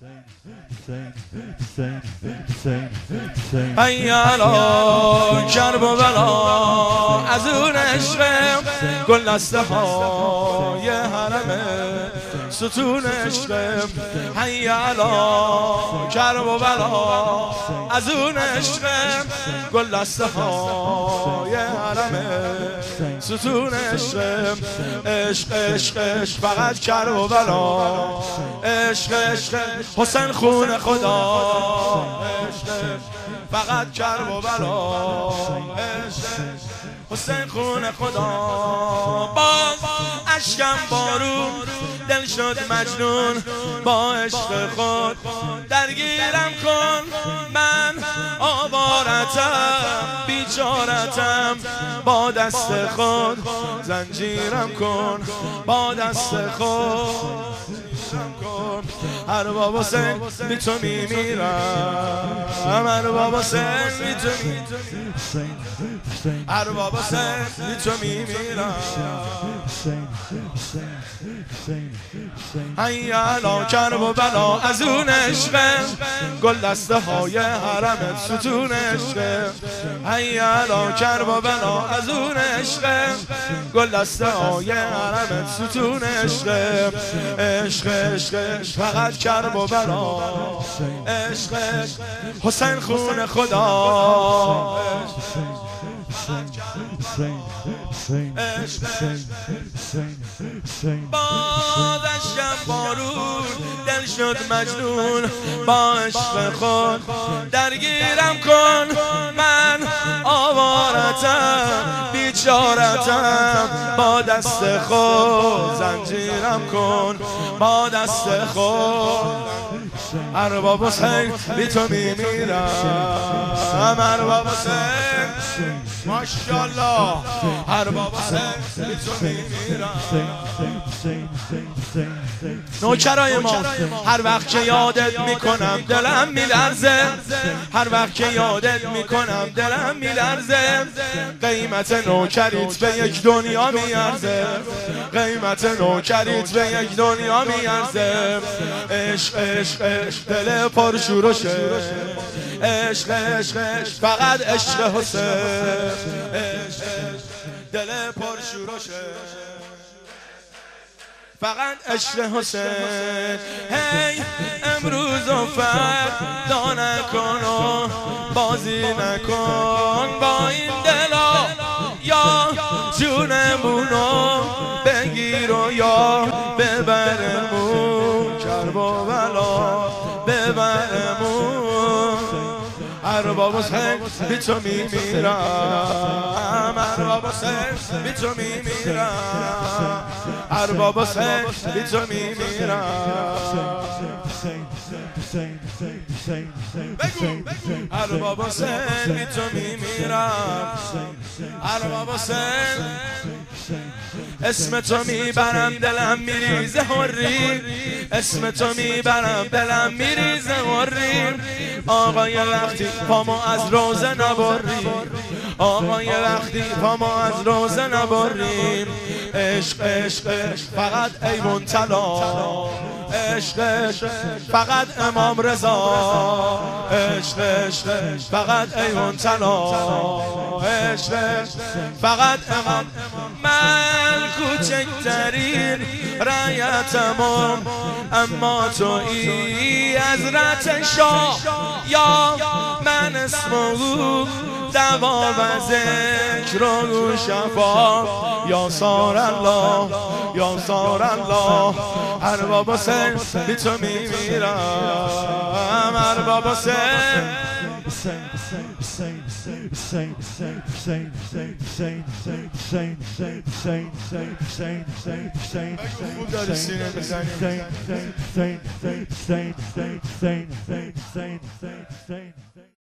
ایالا کرب و بلا از اون عشق گل دسته های حرم ستون عشق. ایالا کرب و بلا از اون عشق گل دسته های حرم ستون عشق. عشق عشق عشق فقط کرب و بلا، عشق عشق حسین خون خدا، عشق فقط کرب و بلا، عشق حسین خون خدا. باز اشکم بارون دل شد مجنون، با عشق خود درگیرم کن. من آوارتم بیچارتم، با دست خود زنجیرم کن، با دست خود کن. ارباب حسین بی تو میمیرم، ارباب حسین بی تو میمیرم، ارباب حسین بی تو میمیرم. ایالا کرب و بلا از اون عشق گل دسته های حرم ستون عشق. ایالا کرب و بلا از اون عشق گل دسته های حرم ستون عشق. عشق عشق عشق فقط کرب و بلا، عشق حسین خون خدا. باز اشکم بارون دل شد مجنون، با عشق خود درگیرم کن. من آوارتم بیچارتم، با دست خود زنجیرم کن، با دست خود. ارباب حسین بی تو میمیرم، ارباب حسین ماشاءالله، ارباب حسین بی تو میمیرم. نوکرای ما هر وقت که یادت میکنم دلم میلرزه، هر وقت که یادت میکنم دلم میلرزه. قیمت نوکریت به یک دنیا میارزه، قیمت نوکریت به یک دنیا میارزه. عشق عشق عشق دل پرشورشه، عشق عشق عشق فقط عشق حسین، عشق عشق دل پرشورشه فقط عشق حسین. هی امروز و فردا نکن و بازی نکن با این دلا، یا جونمونو بگیر و یا ببرمون، کرب و بلا ببرمون. ارباب حسین بی تو میمیرم، ارباب حسین بی تو میمیرم، ارباب حسین بی تو میمیرم. بگو ارباب حسین بی تو میمیرم، ارباب حسین اسم تو میبرم دلم میریزه حری، اسم تو میبرم دلم میریزه حری. آقای وقتی پامو از روزه نبریم، آقای وقتی پامو از روزه نبریم. عشق عشق عشق فقط ایوان طلا، عشق عشق فقط امام رضا، عشق عشق فقط ایوان طلا، عشق عشق فقط امام. من کوچکترین رعیتمم اما تویی حضرت شاه، یا من اسم او دوا و ذکر و شفا. یا سار الله یا سار الله، ارباب حسین بی تو میمیرم، ارباب حسین. خوب داری سینه بزنی.